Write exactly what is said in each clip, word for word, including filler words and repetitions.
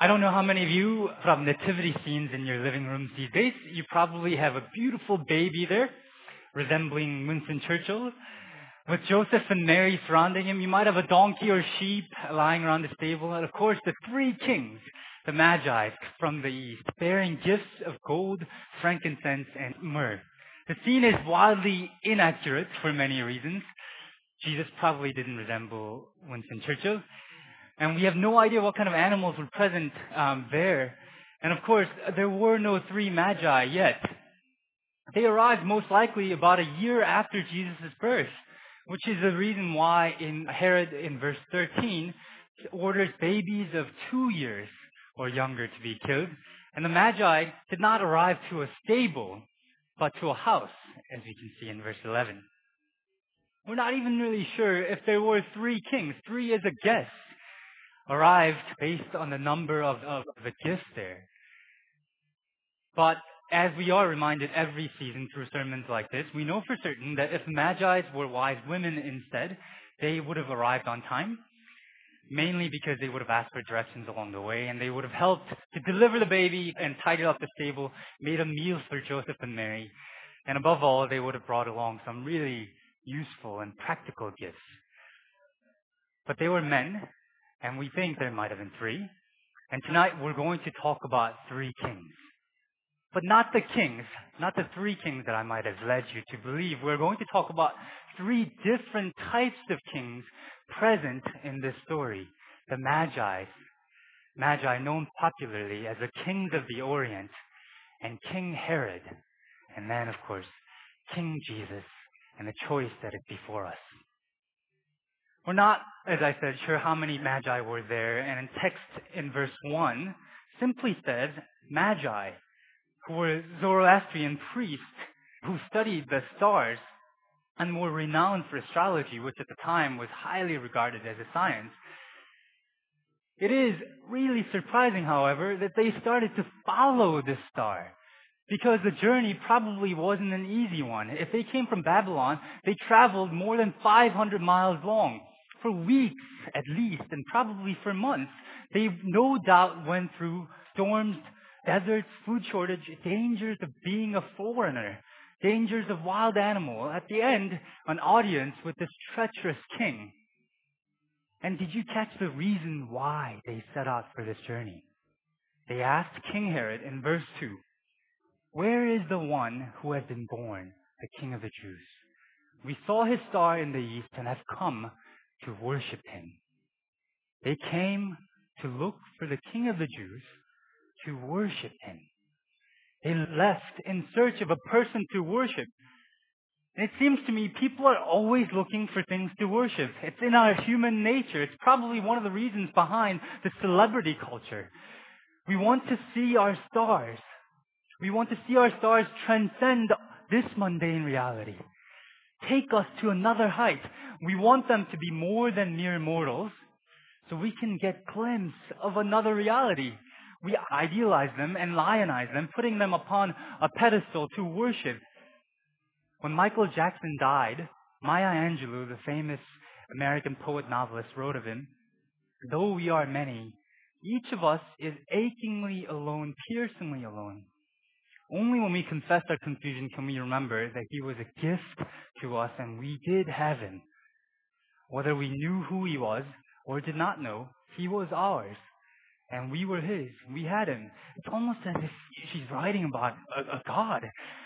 I don't know how many of you have nativity scenes in your living rooms these days. You probably have a beautiful baby there, resembling Winston Churchill. With Joseph and Mary surrounding him, you might have a donkey or sheep lying around the stable. And of course, the three kings, the Magi from the east, bearing gifts of gold, frankincense, and myrrh. The scene is wildly inaccurate for many reasons. Jesus probably didn't resemble Winston Churchill. And we have no idea what kind of animals were present um, there. And of course, there were no three Magi yet. They arrived most likely about a year after Jesus' birth, which is the reason why in Herod in verse thirteen orders babies of two years or younger to be killed. And the Magi did not arrive to a stable, but to a house, as we can see in verse eleven. We're not even really sure if there were three kings. Three is a guess, arrived based on the number of, of the gifts there. But as we are reminded every season through sermons like this, we know for certain that if the Magi were wise women instead, they would have arrived on time, mainly because they would have asked for directions along the way, and they would have helped to deliver the baby and tidy up the stable, made a meal for Joseph and Mary, and above all, they would have brought along some really useful and practical gifts. But they were men, and we think there might have been three, and tonight we're going to talk about three kings. But not the kings, not the three kings that I might have led you to believe. We're going to talk about three different types of kings present in this story. The Magi, Magi known popularly as the kings of the Orient, and King Herod, and then, of course, King Jesus, and the choice that is before us. We're not, as I said, sure how many Magi were there, and in text in verse one, simply says, Magi, who were Zoroastrian priests who studied the stars and were renowned for astrology, which at the time was highly regarded as a science. It is really surprising, however, that they started to follow this star, because the journey probably wasn't an easy one. If they came from Babylon, they traveled more than five hundred miles long, for weeks at least, and probably for months. They no doubt went through storms, deserts, food shortage, dangers of being a foreigner, dangers of wild animal. At the end, an audience with this treacherous king. And did you catch the reason why they set out for this journey? They asked King Herod in verse two, "Where is the one who has been born, the King of the Jews? We saw his star in the east and have come to worship him." They came to look for the King of the Jews, to worship him. They left in search of a person to worship. And it seems to me people are always looking for things to worship. It's in our human nature. It's probably one of the reasons behind the celebrity culture. We want to see our stars. We want to see our stars transcend this mundane reality, take us to another height. We want them to be more than mere mortals, so we can get a glimpse of another reality. We idealize them and lionize them, putting them upon a pedestal to worship. When Michael Jackson died, Maya Angelou, the famous American poet novelist, wrote of him, "Though we are many, each of us is achingly alone, piercingly alone. Only when we confess our confusion can we remember that he was a gift to us and we did have him. Whether we knew who he was or did not know, he was ours. And we were his. We had him." It's almost as if she's writing about a, a God.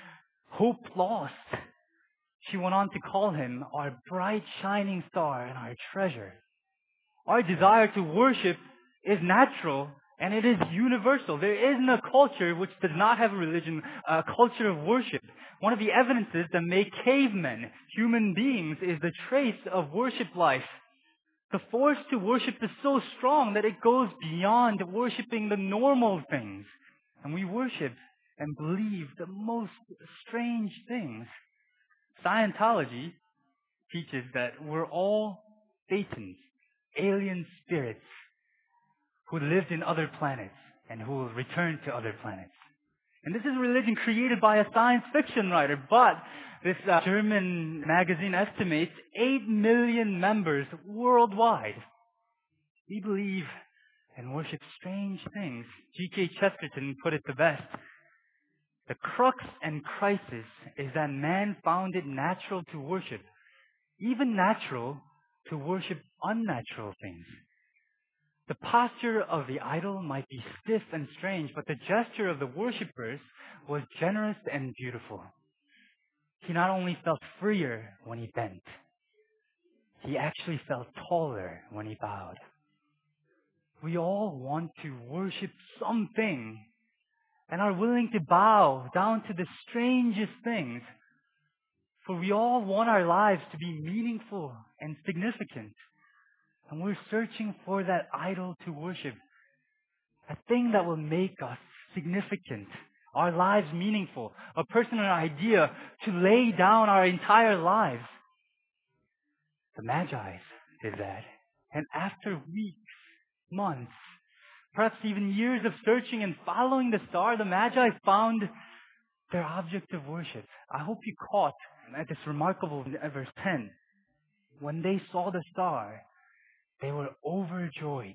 Hope lost. She went on to call him our bright shining star and our treasure. Our desire to worship is natural and it is universal. There isn't a culture which does not have a religion, a culture of worship. One of the evidences that make cavemen human beings is the trace of worship life. The force to worship is so strong that it goes beyond worshiping the normal things. And we worship and believe the most strange things. Scientology teaches that we're all Satans, alien spirits who lived in other planets and who will return to other planets. And this is a religion created by a science fiction writer, but this uh, German magazine estimates eight million members worldwide. We believe and worship strange things. G K Chesterton put it the best. The crux and crisis is that man found it natural to worship, even natural to worship unnatural things. The posture of the idol might be stiff and strange, but the gesture of the worshippers was generous and beautiful. He not only felt freer when he bent, he actually felt taller when he bowed. We all want to worship something and are willing to bow down to the strangest things, for we all want our lives to be meaningful and significant. And we're searching for that idol to worship, a thing that will make us significant, our lives meaningful, a person or idea to lay down our entire lives. The Magi did that. And after weeks, months, perhaps even years of searching and following the star, the Magi found their object of worship. I hope you caught at this remarkable verse ten. When they saw the star, they were overjoyed.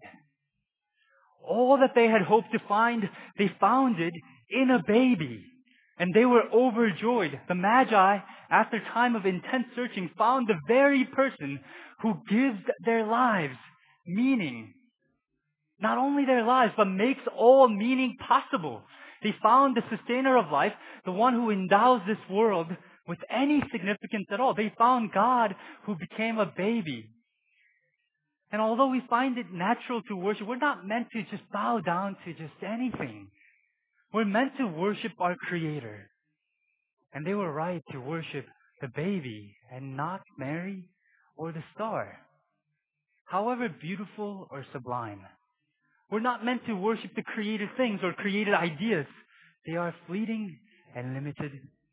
All that they had hoped to find, they found it in a baby. And they were overjoyed. The Magi, after time of intense searching, found the very person who gives their lives meaning. Not only their lives, but makes all meaning possible. They found the sustainer of life, the one who endows this world with any significance at all. They found God who became a baby. And although we find it natural to worship, we're not meant to just bow down to just anything. We're meant to worship our Creator. And they were right to worship the baby and not Mary or the star. However beautiful or sublime, we're not meant to worship the created things or created ideas. They are fleeting and limited.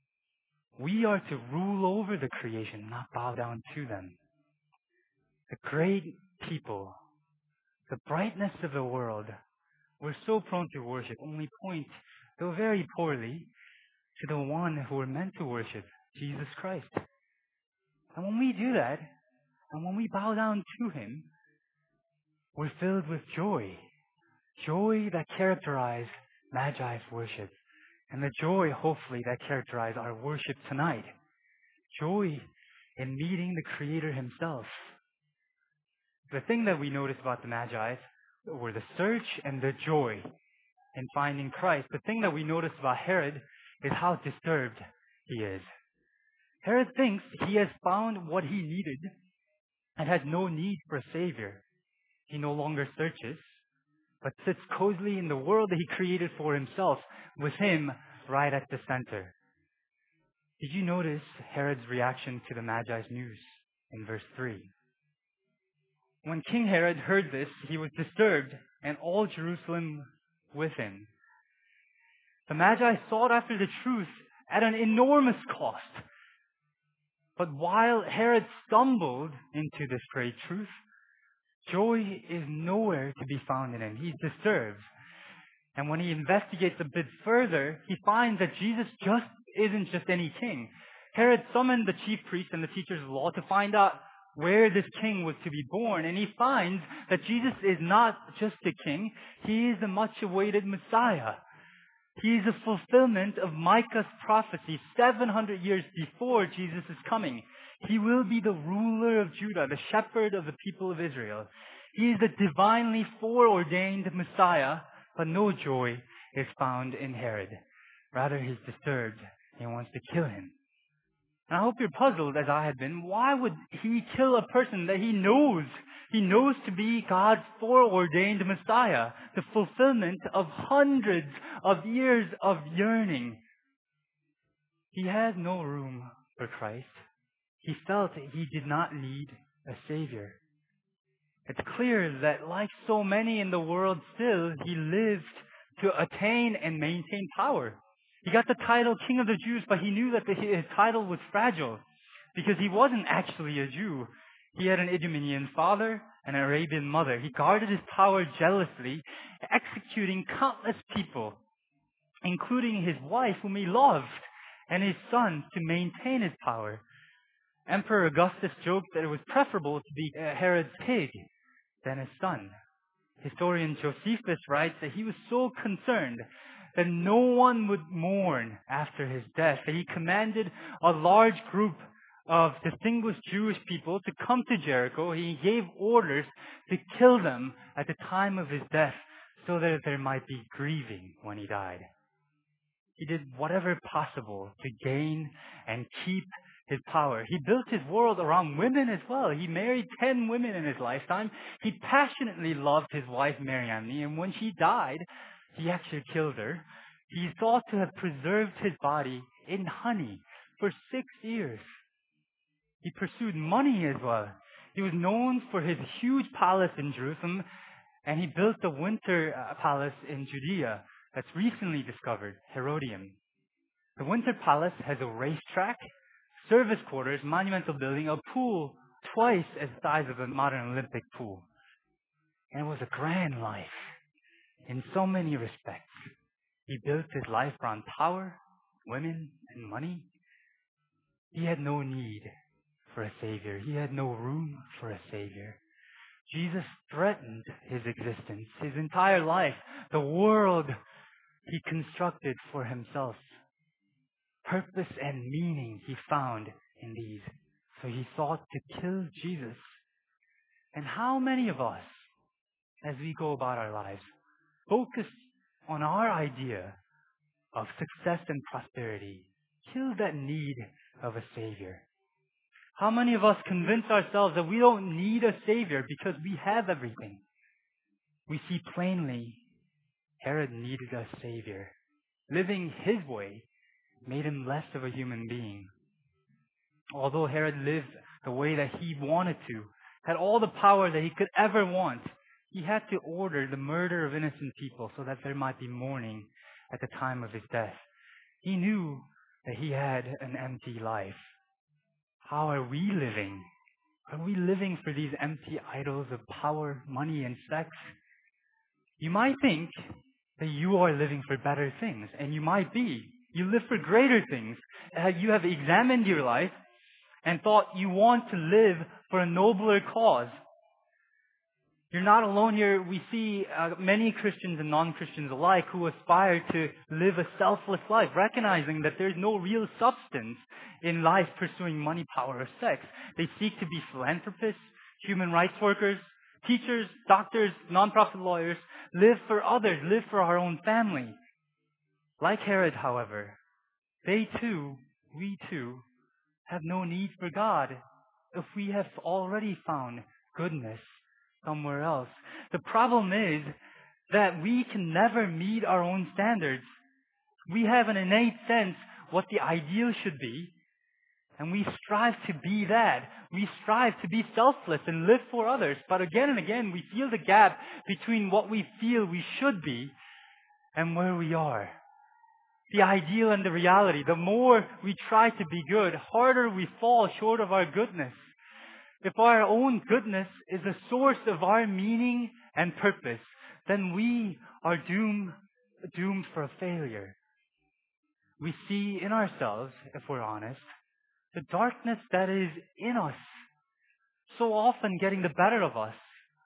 We are to rule over the creation, not bow down to them. The great people, the brightness of the world, we're so prone to worship, only point, though very poorly, to the one who we're meant to worship, Jesus Christ. And when we do that, and when we bow down to Him, we're filled with joy. Joy that characterized Magi's worship. And the joy, hopefully, that characterized our worship tonight. Joy in meeting the Creator Himself. The thing that we noticed about the Magi were the search and the joy in finding Christ. The thing that we noticed about Herod is how disturbed he is. Herod thinks he has found what he needed and has no need for a savior. He no longer searches, but sits cozily in the world that he created for himself, with him right at the center. Did you notice Herod's reaction to the Magi's news in verse three? When King Herod heard this, he was disturbed, and all Jerusalem with him. The Magi sought after the truth at an enormous cost. But while Herod stumbled into this great truth, joy is nowhere to be found in him. He's disturbed. And when he investigates a bit further, he finds that Jesus just isn't just any king. Herod summoned the chief priests and the teachers of the law to find out where this king was to be born. And he finds that Jesus is not just a king. He is the much-awaited Messiah. He is a fulfillment of Micah's prophecy seven hundred years before Jesus is coming. He will be the ruler of Judah, the shepherd of the people of Israel. He is the divinely foreordained Messiah, but no joy is found in Herod. Rather, he's disturbed and wants to kill him. And I hope you're puzzled, as I had been. Why would he kill a person that he knows? He knows to be God's foreordained Messiah, the fulfillment of hundreds of years of yearning. He had no room for Christ. He felt he did not need a Savior. It's clear that, like so many in the world still, he lived to attain and maintain power. He got the title King of the Jews, but he knew that the, his title was fragile because he wasn't actually a Jew. He had an Idumean father and an Arabian mother. He guarded his power jealously, executing countless people, including his wife, whom he loved, and his sons, to maintain his power. Emperor Augustus joked that it was preferable to be Herod's pig than his son. Historian Josephus writes that he was so concerned that no one would mourn after his death, that he commanded a large group of distinguished Jewish people to come to Jericho. He gave orders to kill them at the time of his death so that there might be grieving when he died. He did whatever possible to gain and keep his power. He built his world around women as well. He married ten women in his lifetime. He passionately loved his wife Mariamne, and when she died, he actually killed her. He is thought to have preserved his body in honey for six years. He pursued money as well. He was known for his huge palace in Jerusalem, and he built the winter uh, palace in Judea that's recently discovered, Herodium. The winter palace has a racetrack, service quarters, monumental building, a pool twice as the size of a modern Olympic pool. And it was a grand life in so many respects. He built his life around power, women, and money. He had no need for a savior. He had no room for a savior. Jesus threatened his existence, his entire life, the world he constructed for himself. Purpose and meaning he found in these. So he sought to kill Jesus. And how many of us, as we go about our lives, focus on our idea of success and prosperity, kill that need of a savior? How many of us convince ourselves that we don't need a savior because we have everything? We see plainly Herod needed a savior. Living his way made him less of a human being. Although Herod lived the way that he wanted to, had all the power that he could ever want, he had to order the murder of innocent people so that there might be mourning at the time of his death. He knew that he had an empty life. How are we living? Are we living for these empty idols of power, money, and sex? You might think that you are living for better things, and you might be. You live for greater things. Uh, you have examined your life and thought you want to live for a nobler cause. You're not alone here. We see uh, many Christians and non-Christians alike who aspire to live a selfless life, recognizing that there's no real substance in life pursuing money, power, or sex. They seek to be philanthropists, human rights workers, teachers, doctors, non-profit lawyers, live for others, live for our own family. Like Herod, however, they too, we too, have no need for God if we have already found goodness somewhere else. The problem is that we can never meet our own standards. We have an innate sense what the ideal should be, and we strive to be that. We strive to be selfless and live for others. But again and again, we feel the gap between what we feel we should be and where we are. The ideal and the reality. The more we try to be good, harder we fall short of our goodness. If our own goodness is the source of our meaning and purpose, then we are doomed, doomed for a failure. We see in ourselves, if we're honest, the darkness that is in us, so often getting the better of us.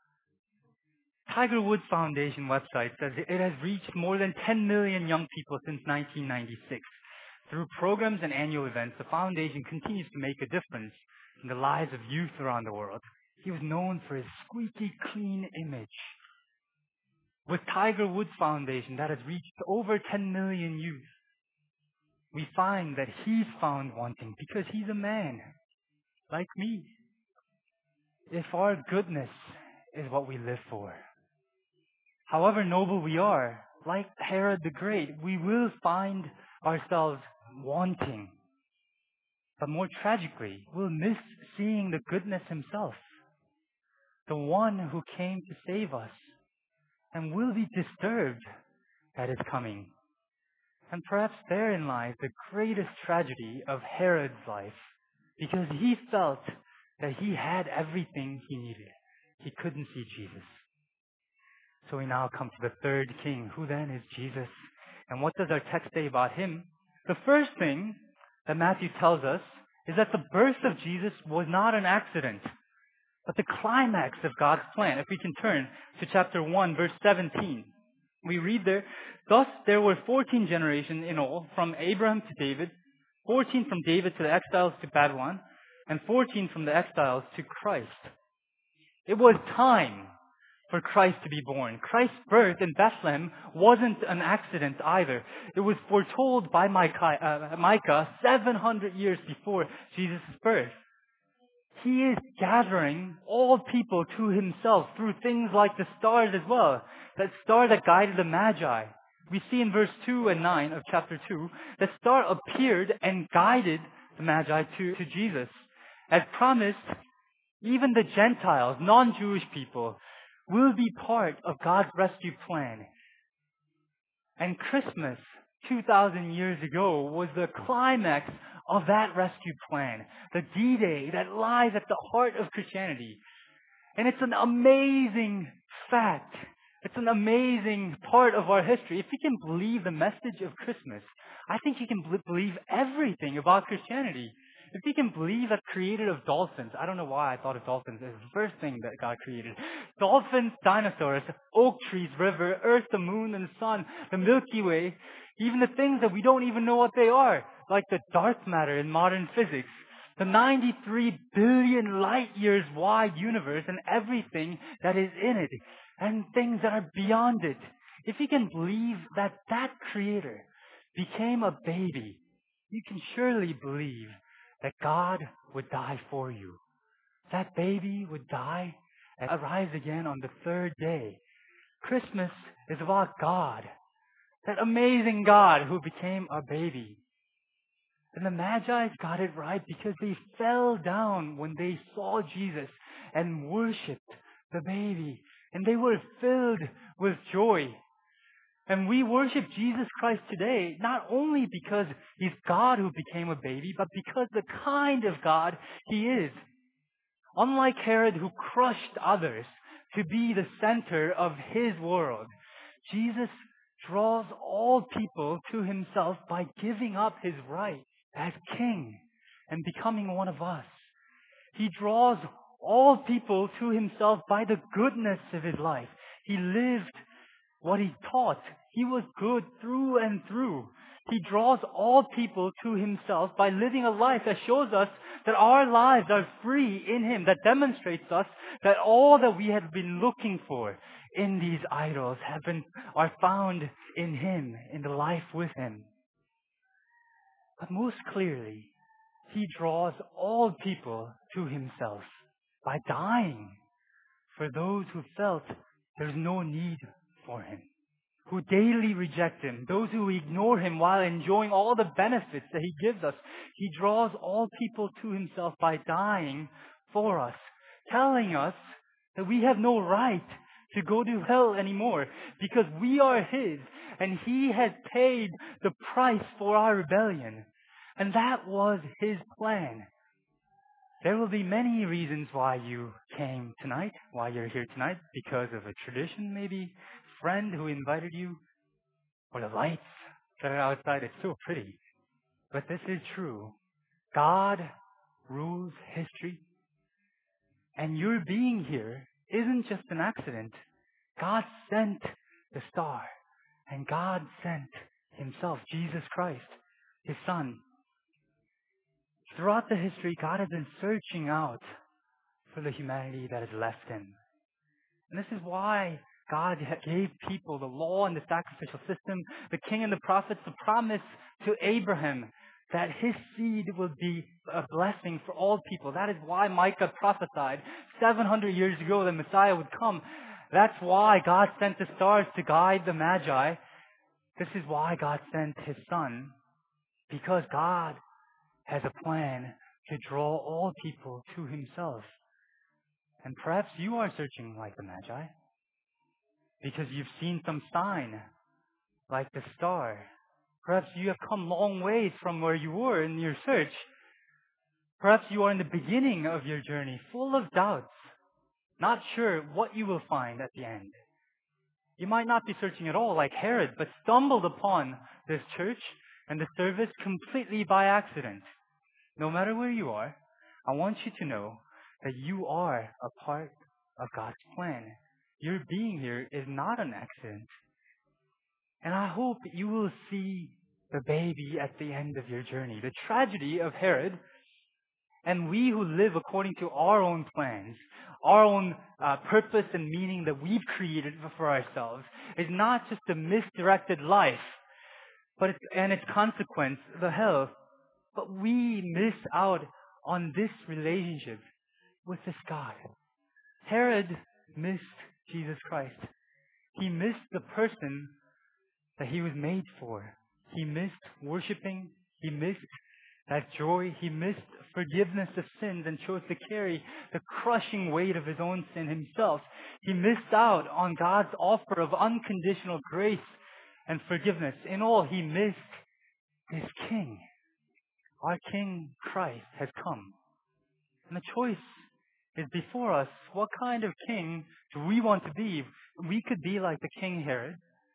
Tiger Woods Foundation website says it has reached more than ten million young people since nineteen ninety-six. Through programs and annual events, the foundation continues to make a difference in the lives of youth around the world. He was known for his squeaky clean image. With Tiger Woods Foundation that has reached over ten million youth, we find that he's found wanting because he's a man, like me. If our goodness is what we live for, however noble we are, like Herod the Great, we will find ourselves wanting. But more tragically, we'll miss seeing the goodness himself, the one who came to save us, and we'll be disturbed at his coming. And perhaps therein lies the greatest tragedy of Herod's life, because he felt that he had everything he needed. He couldn't see Jesus. So we now come to the third king. Who then is Jesus? And what does our text say about him? The first thing that Matthew tells us is that the birth of Jesus was not an accident. But the climax of God's plan, if we can turn to chapter one, verse seventeen, we read there, thus there were fourteen generations in all, from Abraham to David, fourteen from David to the exiles to Babylon, and fourteen from the exiles to Christ. It was time for Christ to be born. Christ's birth in Bethlehem wasn't an accident either. It was foretold by Micah, uh, Micah seven hundred years before Jesus' birth. He is gathering all people to himself through things like the stars as well. That star that guided the Magi. We see in verse two and nine of chapter two, the star appeared and guided the Magi to, to Jesus. As promised, even the Gentiles, non-Jewish people, will be part of God's rescue plan. And Christmas, two thousand years ago, was the climax of that rescue plan. The D-Day that lies at the heart of Christianity. And it's an amazing fact. It's an amazing part of our history. If you can believe the message of Christmas, I think you can believe everything about Christianity. If you can believe that created of dolphins, I don't know why I thought of dolphins as the first thing that God created. Dolphins, dinosaurs, oak trees, river, earth, the moon, and the sun, the Milky Way, even the things that we don't even know what they are, like the dark matter in modern physics, the ninety-three billion light years wide universe and everything that is in it, and things that are beyond it. If you can believe that that creator became a baby, you can surely believe that God would die for you. That baby would die and arise again on the third day. Christmas is about God. That amazing God who became a baby. And the Magi got it right because they fell down when they saw Jesus and worshipped the baby. And they were filled with joy. And we worship Jesus Christ today, not only because He's God who became a baby, but because the kind of God He is. Unlike Herod who crushed others to be the center of his world, Jesus draws all people to Himself by giving up His right as King and becoming one of us. He draws all people to Himself by the goodness of His life. He lived what He taught. He was good through and through. He draws all people to Himself by living a life that shows us that our lives are free in Him, that demonstrates us that all that we have been looking for in these idols have been, are found in Him, in the life with Him. But most clearly, He draws all people to Himself by dying for those who felt there's no need for Him, who daily reject Him, those who ignore Him while enjoying all the benefits that He gives us. He draws all people to Himself by dying for us, telling us that we have no right to go to hell anymore because we are His and He has paid the price for our rebellion. And that was His plan. There will be many reasons why you came tonight, why you're here tonight, because of a tradition maybe, friend who invited you, or the lights that are outside. It's so pretty. But this is true. God rules history. And your being here isn't just an accident. God sent the star. And God sent Himself, Jesus Christ, His Son. Throughout the history, God has been searching out for the humanity that is left in. And this is why God gave people the law and the sacrificial system, the king and the prophets, the promise to Abraham that his seed would be a blessing for all people. That is why Micah prophesied seven hundred years ago that Messiah would come. That's why God sent the stars to guide the Magi. This is why God sent His Son, because God has a plan to draw all people to Himself. And perhaps you are searching like the Magi, because you've seen some sign, like the star. Perhaps you have come long ways from where you were in your search. Perhaps you are in the beginning of your journey, full of doubts, not sure what you will find at the end. You might not be searching at all like Herod, but stumbled upon this church and the service completely by accident. No matter where you are, I want you to know that you are a part of God's plan. Your being here is not an accident. And I hope you will see the baby at the end of your journey. The tragedy of Herod and we who live according to our own plans, our own uh, purpose and meaning that we've created for ourselves is not just a misdirected life, but it's, and its consequence, the hell. But we miss out on this relationship with this God. Herod missed Jesus Christ. He missed the person that he was made for. He missed worshiping. He missed that joy. He missed forgiveness of sins and chose to carry the crushing weight of his own sin himself. He missed out on God's offer of unconditional grace and forgiveness. In all, he missed his King. Our King Christ has come. And the choice is before us. What kind of king do we want to be? We could be like the King Herod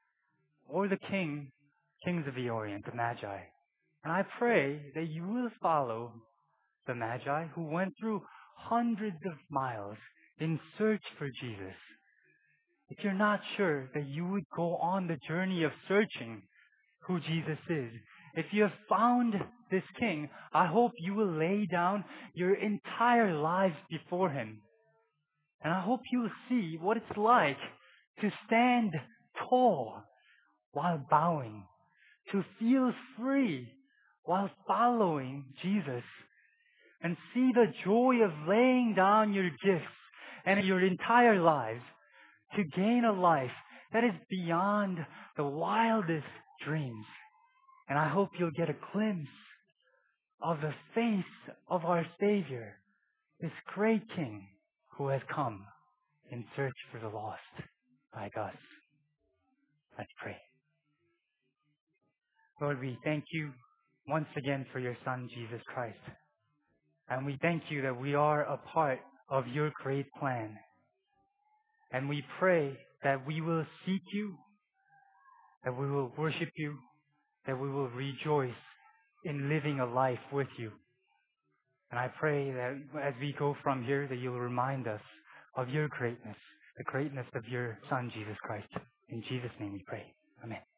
or the king, kings of the Orient, the Magi. And I pray that you will follow the Magi who went through hundreds of miles in search for Jesus. If you're not sure, that you would go on the journey of searching who Jesus is. If you have found this King, I hope you will lay down your entire lives before Him. And I hope you will see what it's like to stand tall while bowing, to feel free while following Jesus, and see the joy of laying down your gifts and your entire lives to gain a life that is beyond the wildest dreams. And I hope you'll get a glimpse of the face of our Savior, this great King who has come in search for the lost like us. Let's pray. Lord, we thank you once again for your Son, Jesus Christ. And we thank you that we are a part of your great plan. And we pray that we will seek you, that we will worship you, that we will rejoice in living a life with you. And I pray that as we go from here, that you'll remind us of your greatness, the greatness of your Son, Jesus Christ. In Jesus' name we pray. Amen.